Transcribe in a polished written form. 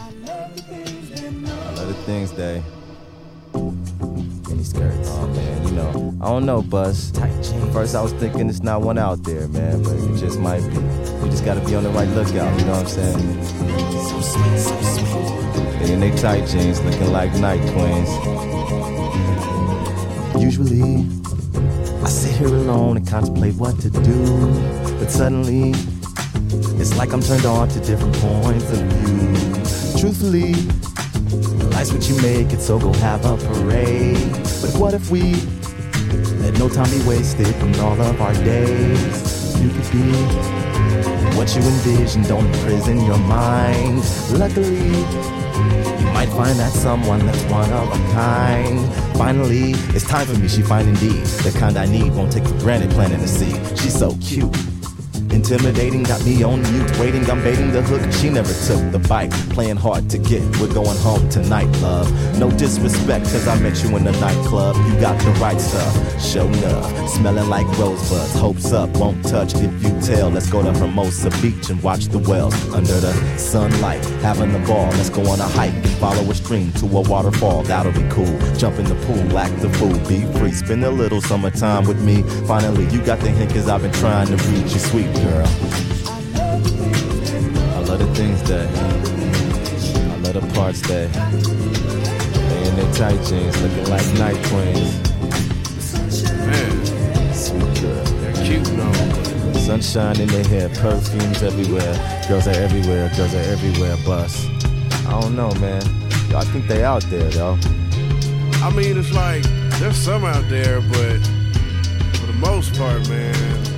I love the things they. Mini skirts. Oh man, you know, I don't know, Buzz. Tight jeans. First I was thinking it's not one out there, man, but it just might be. You just gotta be on the right lookout, you know what I'm saying? So sweet, so sweet. They in they tight jeans, looking like night queens. Usually, I sit here alone and contemplate what to do, but suddenly, it's like I'm turned on to different points of view. Truthfully, life's what you make it, so go have a parade. But what if we let no time be wasted in all of our days? You could be what you envision, don't imprison your mind. Luckily, you might find that someone that's one of a kind. Finally, it's time for me, she find indeed the kind I need, won't take for granted, planting to see. She's so cute, intimidating, got me on mute, waiting, I'm baiting the hook. She never took the bite, playing hard to get. We're going home tonight, love. No disrespect, cause I met you in the nightclub. You got the right stuff, show enough. Smelling like rosebuds, hopes up, won't touch if you tell. Let's go to Hermosa Beach and watch the whales under the sunlight, having a ball. Let's go on a hike and follow a stream to a waterfall. That'll be cool. Jump in the pool, act the fool, be free. Spend a little summertime with me. Finally, you got the hint, cause I've been trying to reach you, sweet girl. I love the things that I love the parts that they in their tight jeans looking like night queens. Man, Sweet girl, they're cute though. sunshine in their hair, perfumes everywhere. Girls are everywhere, girls are everywhere. Bus, I don't know, man. Yo, I think they out there though. I mean, it's like there's some out there, but for the most part, man,